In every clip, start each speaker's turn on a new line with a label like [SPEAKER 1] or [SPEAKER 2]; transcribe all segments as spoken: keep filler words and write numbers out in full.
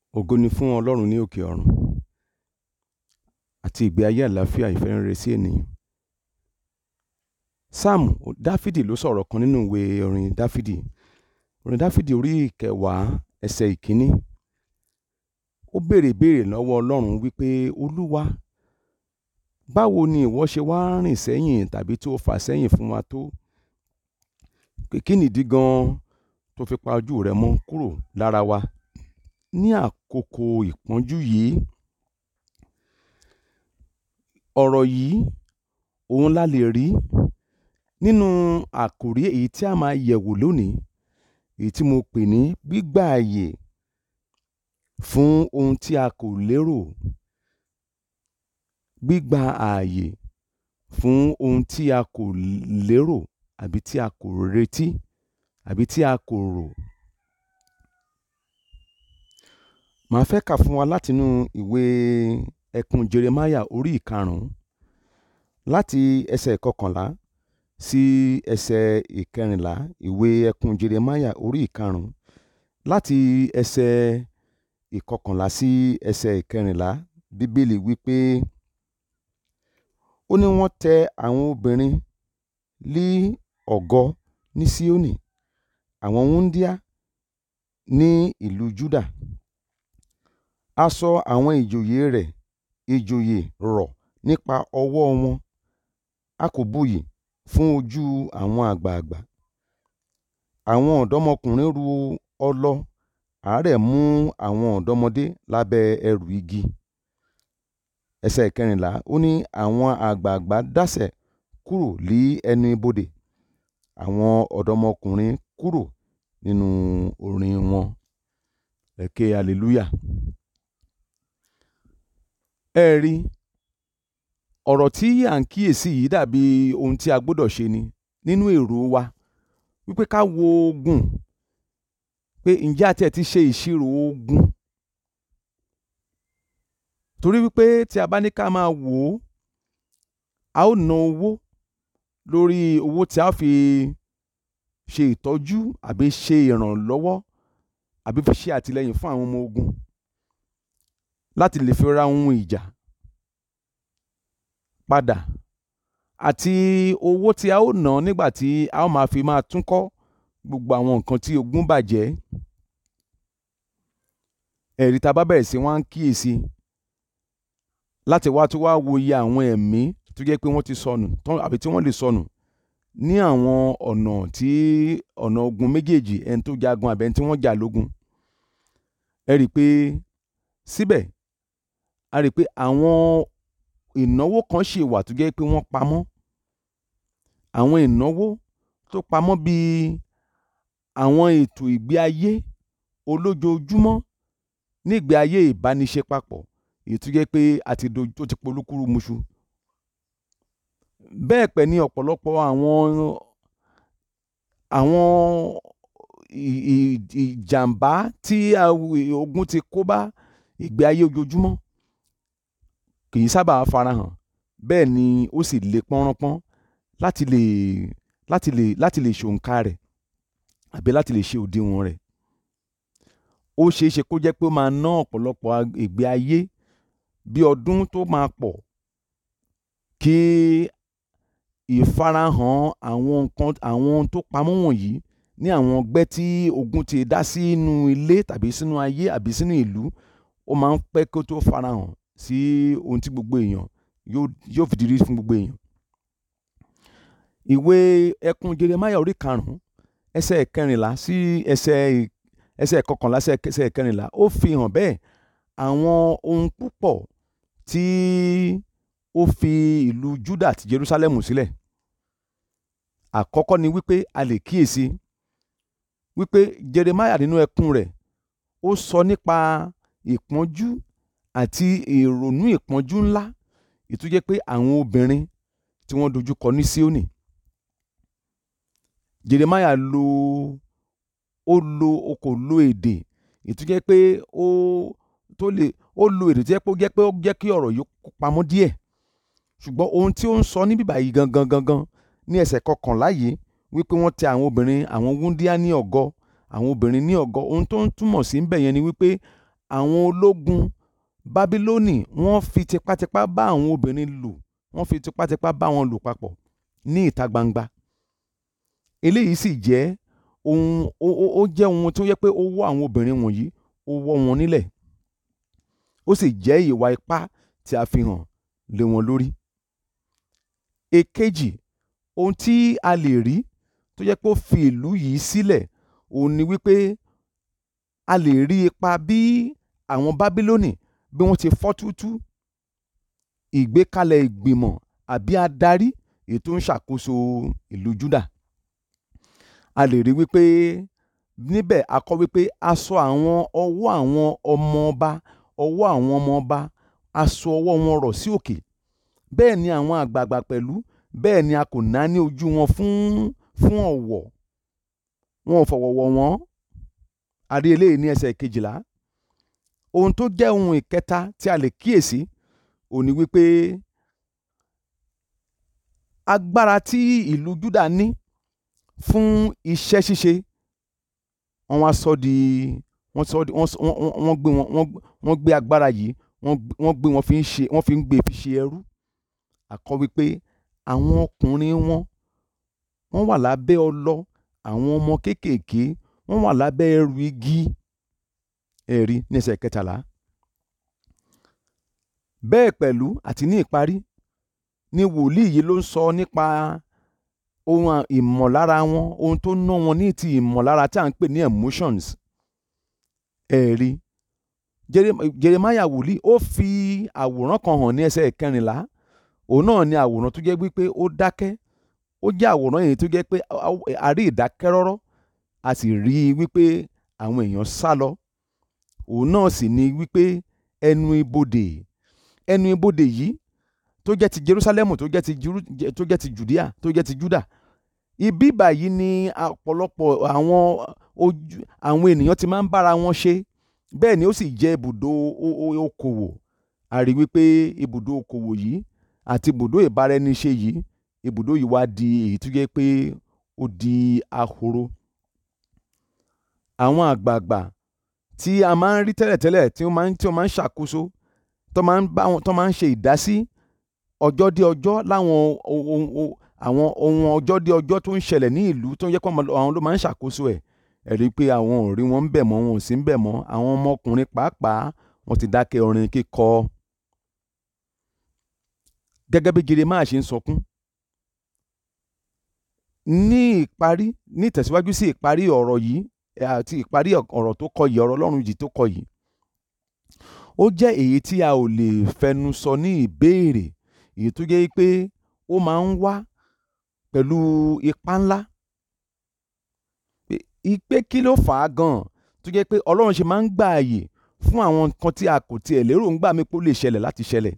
[SPEAKER 1] Ògo ni fún Ọlọ́run ní òkè ọ̀run àti ìgbé ayé àlàáfíà ìfẹ́rẹ̀rẹ̀ sí ènìyàn. Sáàmù Dáfídì ló sọ̀rọ̀ kan nínú ìwé orin Dáfídì. Orin Dáfídì orí ìkẹwàá ẹsẹ̀ ìkíní. Ó béèrè béèrè lọ́wọ́ Ọlọ́run wípé, Olúwa, báwo ni ìwọ ṣe wá rìn sẹ́yìn tàbí tó fà sẹ́yìn fún wa tó? Pé kí nìdí gan-an tó fi pa ojú rẹ mọ́ kúrò lára wa ní àkókò ìpọ́njú yìí? Ọ̀rọ̀ yìí òun la lè rí nínú àkòrí èyí tí a máa yẹ̀wò lónìí, èyí tí mo pè ní gbígbà ààyè fún ohun tí a kò lérò. Gbígbà ààyè fún ohun tí a kò lérò àbí tí a kò retí àbí tí a kò rò. Màá fẹ́ kà fún wa látinú ìwé ẹkùn Jeremáyà orí ìkarùn-ún láti ẹsẹ̀ ìkọkànlá sí ẹsẹ̀ ìkẹrìnlá. Ìwé ẹkùn Jeremáyà orí ìkarùn-ún láti ẹsẹ̀ ìkọkànlá sí ẹsẹ̀ ìkẹrìnlá. Bíbélì wípé, ó ní wọ́n tẹ àwọn obìnrin lí ọ̀gọ ní Síónì, àwọn wúńdíá ní ìlú Júdà. Aṣọ àwọn ìjòyè rẹ̀ ìjòyè rọ̀ nípa ọwọ́ wọn. A kò buyì fún ojú àwọn àgbààgbà. Àwọn ọ̀dọ́mọkùnrin ru ọlọ, àárẹ̀ mú àwọn ọ̀dọ́mọdé lábẹ́ ẹrù igi. Ẹsẹ̀ ìkẹrìnlá, ó ní àwọn àgbààgbà dásẹ̀ kúrò lí ẹnu ibodè, àwọn ọ̀dọ́mọkùnrin kúrò nínú orin wọn. Ẹ ké hallelujah. Ẹ rí, ọ̀rọ̀ tí à ń kíyèsí yìí dàbí ohun tí a gbọ́dọ̀ ṣe ni nínú èrò wa, wípé ká wo ogun, pé ǹjẹ́ a tiẹ̀ ti ṣe ìṣirò ogun? Torí wípé tí a bá ní ká máa wò ó, a ó ná owó lórí owó tí a fi ṣe ìtọ́jú àbí ṣe ìrànlọ́wọ́ àbí fi ṣe àtìlẹ́yìn fún àwọn ọmọ ogun láti lè fi ra ohun ìjà padà, àti owó tí a ó ná nígbà tí a ó máa fi máa tún kọ́ gbogbo àwọn nǹkan tí ogun bàjẹ́. Ẹ̀rí, tá bá bẹ̀rẹ̀ sí wá ń kíyèsí láti wá tó wá wo iye àwọn ẹ̀mí tó jẹ́ pé wọ́n ti sọnù àbí tí wọ́n lè sọnù ní àwọn ọ̀nà tí ọ̀nà ogun méjèèjì, ẹni tó jagun àbí ẹni tí wọ́n jà lógun. Ẹ rí i pé síbẹ̀, a rí i pé àwọn ìnáwó kan ṣì wà tó jẹ́ pé wọ́n pamọ́. Àwọn ìnáwó tó pamọ́ bíi àwọn ètò ìgbé ayé olójoojúmọ́ ní ìgbé ayé ìbániṣe papọ̀, èyí tó jẹ́ pé àti tó ti polúkúrúmuṣu. Bẹ́ẹ̀ pẹ̀ ni ọ̀pọ̀lọpọ̀ àwọn àwọn ìjàmbá tí ogun ti kó bá ìgbé ayé ojoojúmọ́ kì í sábà farahàn, bẹ́ẹ̀ ni ó sì le pọ́nrọ́pọ́n láti lè láti lè láti lè ṣòǹkà rẹ̀ àbí láti lè ṣe òdiwọ̀n rẹ̀. Ó ṣeé ṣe kó jẹ́ pé ó máa ná ọ̀pọ̀lọpọ̀ ìgbé ayé bí ọdún tó máa pọ̀ kí ìfarahàn àwọn nǹkan àwọn ohun tó pamọ́ wọ̀nyí ní àwọn ọgbẹ́ tí ogun ti dá sínú ilé tàbí sínú ayé àbí sínú ìlú, ó máa ń pẹ́ kó tó farahàn sí ohun tí gbogbo èèyàn yóò yóò fìdí rí fún gbogbo èèyàn. Ìwé ẹkùn Jeremáyà orí karùn-ún ẹsẹ̀ kẹrìnlá sí ẹsẹ̀ ẹsẹ̀ kọkànlá sí ẹsẹ̀ kẹrìnlá, ó fi hàn bẹ́ẹ̀ àwọn ohun púpọ̀ tí ó fi ìlú Júdà àti Jerúsálẹ́mù sílẹ̀. Àkọ́kọ́ ni wípé a lè kíyèsí wípé Jeremáyà nínú ẹkùn rẹ̀ ó sọ nípa ìpọ́njú àti ìrònú ìpọ́njú ńlá èyí tó jẹ́ pé àwọn obìnrin tí wọ́n dojú kọ ní Síónì. Jeremáyà lo ó lo ó kò lo èdè èyí tó jẹ́ pé ó tó lè ó lo èdè tó jẹ́ pé ó jẹ́ pé ó jẹ́ kí ọ̀rọ̀ yìí pamọ́ díẹ̀. Ṣùgbọ́n ohun tí ó ń sọ ní bíbàyí gangan gangan ní ẹsẹ̀ kọkànlá yìí, wípé wọ́n tẹ àwọn obìnrin àwọn wúńdíá ní ọ̀gọ, àwọn obìnrin ní ọ̀gọ, ohun tó ń túmọ̀ sí ńbẹ̀ yẹn ni wípé àwọn ológun Bábílónì wọ́n fi tipátipá bá àwọn obìnrin lò wọ́n fi tipátipá bá wọn lò papọ̀ ní ìta gbangba. Eléyìí sì jẹ́ ohun ó jẹ́ ohun tó yẹ pé ó wọ́ àwọn obìnrin wọ̀nyí ó wọ́ wọn nílẹ̀. Ó sì jẹ́ ìwà ipá tí a fi hàn lé wọn lórí. Èkejì, ohun tí a lè rí tó jẹ́ pé ó fi ìlú yìí sílẹ̀ òun ni wípé a lè rí ipa bí àwọn Bábílónì bí wọ́n ti fọ́ túútúú ìgbékalẹ̀ ìgbìmọ̀ àbí adarí èyí tó ń ṣàkóso ìlú Júdà. A lè rí wípé níbẹ̀ a kọ wípé a sọ àwọn ọwọ́ àwọn ọmọ ọba ọwọ́ àwọn ọmọ ọba a sọ ọwọ́ wọn rọ̀ sí òkè. Bẹ́ẹ̀ ni àwọn àgbààgbà pẹ̀lú bẹ́ẹ̀ ni a kò náání ojú wọn fún fún ọ̀wọ̀. Wọn ò fọ̀wọ̀ wọ̀ wọ́n. A rí eléyìí ní ẹsẹ̀ kejìlá. Ohun tó jẹ́ ohun ìkẹta tí a lè kíyèsí òun ni wípé agbára tí ìlú Júdà ní fún iṣẹ́ ṣíṣe wọ́n wá sọ di wọ́n sọ di wọ́n gbé wọn wọ́n gbé agbára yìí wọ́n gbé wọn fi ń ṣe wọ́n fi ń gbé fi ṣe ẹrú. A kọ wípé àwọn ọkùnrin wọn wọ́n wà lábẹ́ ọlọ, àwọn ọmọ kéékèèké wọ́n wà lábẹ́ ẹrù igi. Ẹ̀rí ní ẹsẹ̀ kẹtàlá. Bẹ́ẹ̀ pẹ̀lú àti ní ìparí ni wòlíì yìí ló ń sọ nípa ohun ìmọ̀lára wọn, ohun tó ná wọn ní ti ìmọ̀lára tí à ń pè ní emotions. Ẹ̀rí Jeremiah wòlíì ó fi àwòrán kan hàn ní ẹsẹ̀ kẹrìnlá. Òun náà ni àwòrán tó jẹ́ wípé ó dákẹ́. Ó jẹ́ àwòrán èyí tó jẹ́ pé a rí ìdákẹ́rọ́rọ́ a sì rí i wípé àwọn èèyàn sá lọ. Òun náà sì ni wípé ẹnu ibodè ẹnu ibodè yìí tó jẹ́ ti Jerusalem tó jẹ́ ti tó jẹ́ ti Judea tó jẹ́ ti Juda. Ibi báyìí ni ọ̀pọ̀lọpọ̀ àwọn ojú àwọn ènìyàn ti máa ń bára wọn ṣe. Bẹ́ẹ̀ ni ó sì jẹ́ ibùdó okòwò. A rí wípé ibùdó okòwò yìí àti ibùdó ìbáraẹniṣe yìí ibùdó yìí wá di èyí tó jẹ́ pé ó di ahoro. Àwọn àgbààgbà tí a máa ń rí tẹ́lẹ̀tẹ́lẹ̀ tí wọ́n máa ń tí wọ́n máa ń ṣàkóso tó máa ń bá wọn tó máa ń ṣe ìdásí ọjọ́ dé ọjọ́ láwọn ohun àwọn ohun ọjọ́ dé ọjọ́ tó ń ṣẹlẹ̀ ní ìlú tó ń yẹ kó àwọn ló máa ń ṣàkóso ẹ̀. Ẹ rí i pé àwọn ò rí wọn ń bẹ̀ mọ́ wọn ò sí ń bẹ̀ mọ́. Àwọn ọmọkùnrin pàápàá wọ́n ti dákẹ́ orin kíkọ. Gẹ́gẹ́ bí Jeremáyà ṣe ń sọkún. Ní ìparí ní ìtẹ̀síwájú sí ìparí ọ̀rọ̀ yìí àti ìparí ọ̀rọ̀ tó kọ yìí ọ̀rọ̀ Ọlọ́run yìí tó kọ yìí. Ó jẹ́ èyí tí a ò lè fẹnu sọ ní ìbéèrè èyí tó jẹ́ pé ó máa ń wá pẹ̀lú ipá ńlá. Pé kí ló fà á gan-an tó jẹ́ pé Ọlọ́run ṣe máa ń gbà ààyè fún àwọn nǹkan tí a kò tiẹ̀ lérò ń gbà mí pé ó lè ṣẹlẹ̀ láti ṣẹlẹ̀.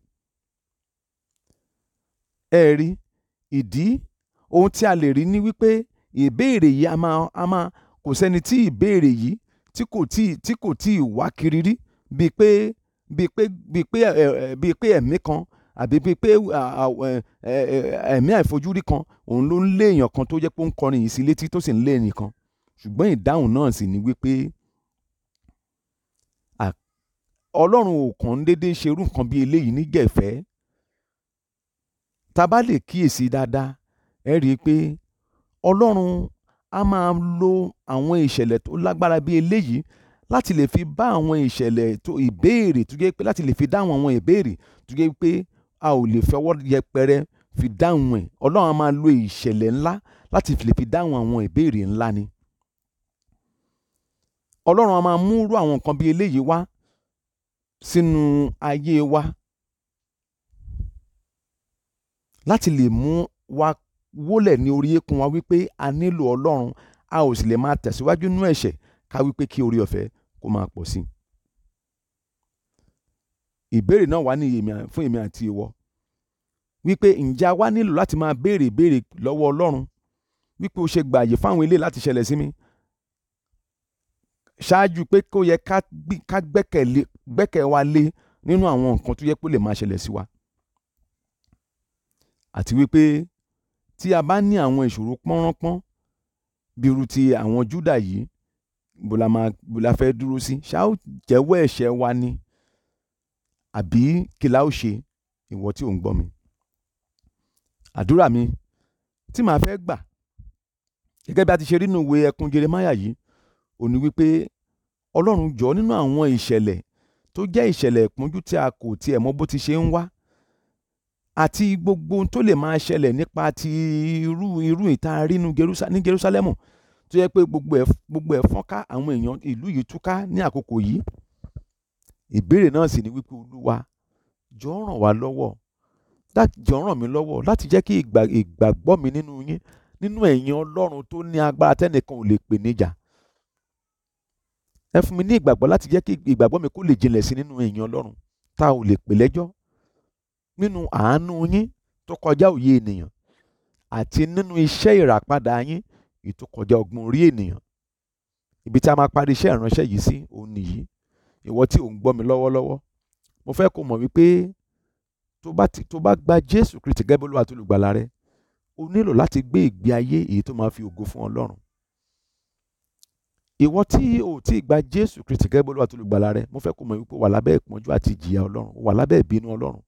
[SPEAKER 1] Ẹ rí ìdí ohun tí a lè rí ni wípé ìbéèrè yìí a máa a máa kò sẹ́ni tí ìbéèrè yìí tí kò tí tí kò tí ì wá kiri rí bíi pé bíi pé bíi pé ẹ bíi pé ẹ̀mí kan àbí bíi pé ẹ̀mí àìfojúrí kan òun ló ń lé èèyàn kan tó jẹ́ pé ó ń kọrin yìí sí létí tó sì ń lé ẹnìkan. Ṣùgbọ́n ìdáhùn náà sì ni wípé Ọlọ́run ò kàn ń déédéé ṣerú nǹkan bí eléyìí ní gẹ̀fẹ́. Tá bá lè kíyèsí dáadáa ẹ rí i pé Ọlọ́run a máa lo àwọn ìṣẹ̀lẹ̀ tó lágbára bí eléyìí láti lè fi bá àwọn ìṣẹ̀lẹ̀ tó ìbéèrè tó jẹ́ pé láti lè fi dáhùn àwọn ìbéèrè tó jẹ́ pé a ò lè fọwọ́ yẹpẹrẹ fi dáhùn ẹ̀. Ọlọ́run a máa lo ìṣẹ̀lẹ̀ ńlá láti lè fi dáhùn àwọn ìbéèrè ńlá ni. Ọlọ́run a máa mú irú àwọn nǹkan bí eléyìí wá sínú ayé wa láti lè mú wa wólẹ̀ ní orí eékún wa wípé a nílò Ọlọ́run a ò sì lè máa tẹ̀síwájú nínú ẹ̀ṣẹ̀ ká wípé kí oore ọ̀fẹ́ kó máa pọ̀ sí i. Ìbéèrè náà wá ní fún èmi àti ìwọ wípé ǹjẹ́ a wá nílò láti máa béèrè ìbéèrè lọ́wọ́ Ọlọ́run wípé ó ṣe gbààyè fáwọn eléyìí láti ṣẹlẹ̀ sí mi ṣáájú pé kó yẹ ká gbẹ́kẹ̀ wa lé nínú àwọn nǹkan tó yẹ kó lè máa ṣẹlẹ̀ sí wa. Àti wípé tí a bá ní àwọn ìṣòro pọ́nrọ́pọ́n bí irú ti àwọn Júdà yìí bó la máa bó la fẹ́ dúró sí? Ṣá ó jẹ́wọ́ ẹ̀ṣẹ̀ wa ni àbí kí la ó ṣe? Ìwọ tí ò ń gbọ́ mi, àdúrà mi tí màá fẹ́ gbà gẹ́gẹ́ bí a ti ṣe rí nínú ìwé ẹkún Jeremáyà yìí ò ní wípé Ọlọ́run jọ̀ọ́ nínú àwọn ìṣẹ̀lẹ̀ tó jẹ́ ìṣẹ̀lẹ̀ ìpọ́njú tí a kò tiẹ̀ mọ bó ti ṣe ń wá àti gbogbo ohun tó lè máa ṣẹlẹ̀ nípa ti irú irú ìta rí ní Jerúsálẹ́mù tó yẹ pé gbogbo ẹ̀ gbogbo ẹ̀ fọ́nká, àwọn èèyàn ìlú yìí túká ní àkókò yìí. Ìbéèrè náà sì ni wípé Olúwa jọ̀ọ́ ràn wá lọ́wọ́, jọ̀ọ́ ràn mí lọ́wọ́ láti jẹ́ kí ìgbàgbọ́ mi nínú yín, nínú ẹ̀yin Ọlọ́run tó ní agbára tẹ́nìkan ò lè pè níjà. Ẹ fún mi ní ìgbàgbọ́ láti jẹ́ kí ìgbàgbọ́ mi kó lè jinlẹ̀ sí nínú ẹ̀yin Ọlọ́run tá ò lè pè lẹ́jọ́, nínú àánú yín tó kọjá òye ènìyàn àti nínú iṣẹ́ ìràpadà yín èyí tó kọjá ọgbọ́n orí ènìyàn. Ibi tí a máa parí iṣẹ́ ìránṣẹ́ yìí sí òun nìyí. Ìwọ tí ò ń gbọ́ mi lọ́wọ́lọ́wọ́, mo fẹ́ kó mọ̀ wípé tó bá ti tó bá gba Jésù Kristi gẹ́gẹ́ bí Olúwa àti olùgbàlà rẹ, o nílò láti gbé ìgbé ayé èyí tó máa fi ògo fún Ọlọ́run. Ìwọ tí ò tí ì gba Jésù Kristi gẹ́gẹ́ bí Olúwa àti olùgbàlà rẹ, mo fẹ́ kó mọ̀ wípé wà lábẹ́ ìpọ́njú àti ìjìyà Ọlọ́run, wà lábẹ́ ìbínú Ọlọ́run.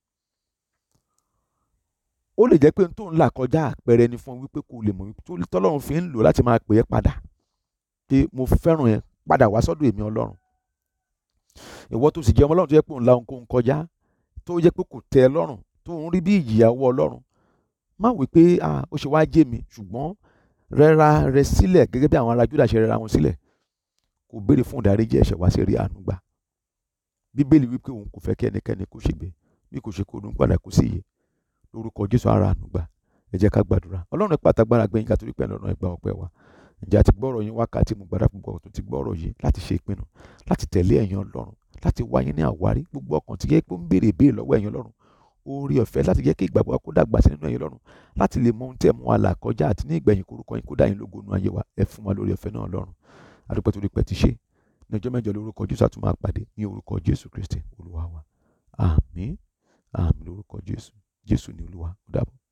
[SPEAKER 1] Ó lè jẹ́ pé n tó ń là kọjá àpẹẹrẹ ni fún wípé kò lè mọ̀ wípé tọ́lọ́run fi ń lò láti máa pè é padà pé mo fẹ́ràn ẹ, padà wá sọ́dọ̀ èmi Ọlọ́run. Ìwọ tó sì jẹ́ ọmọ Ọlọ́run tó yẹ pé òun la ohunkóhun kọjá, tó yẹ pé kò tẹ́ ẹ lọ́rùn, tó ń rí bí ìjìyà ọwọ́ Ọlọ́run, má wí pé ah ó ṣe wá jẹ́ mi, ṣùgbọ́n rẹ́ra rẹ sílẹ̀ gẹ́gẹ́ bí àwọn ará Júdà ṣe rẹ́ra wọn sílẹ̀, kò béèrè fún ìdáríjì ẹ̀ṣẹ̀ wá sí rí àánú gbà. Bíbélì wípé òun kò fẹ́ kí ẹnikẹ́ni kó ṣègbé bí kò ṣe kó ronú padà kó sí iye. Lórúkọ Jésù ara àánú gbà. Ẹ jẹ́ ká gbàdúrà. Ọlọ́run pàtàgbára gbẹ̀yìn ká torí pé Ọlọ́run ẹ gbà ọpẹ́ wa. Ǹjẹ́ a ti gbọ́rọ̀ yín wákàtí mo gbàdá púpọ̀ tó ti gbọ́rọ̀ yìí láti ṣe ìpinnu láti tẹ̀lé ẹ̀yin Ọlọ́run, láti wá yín ní àwárí gbogbo ọkàn tí yẹ pé ó ń béèrè béèrè lọ́wọ́ ẹ̀yin Ọlọ́run. Oore ọ̀fẹ́ láti jẹ́ kí ìgbàgbọ́ kó dàgbà sí nínú ẹ̀yin Ọlọ́run, láti lè mọ ohun tí ẹ mú wa là kọjá àti ní ìgbẹ̀yìn korúkọ yín kó dá yín lógo nínú ayé wa. Ẹ fún wa lórí ọ̀fẹ́ náà Ọlọ́run. A dúpẹ́ torí pé ti ṣe. Ní ọjọ́ mẹ́jọ lórúkọ Jésù a tún máa pàdé ní orúkọ Jésù Kristi Olúwa wa. Àmín. Àmín lórúkọ Jésù. Jésù ni Olúwa. Ó dàbọ̀.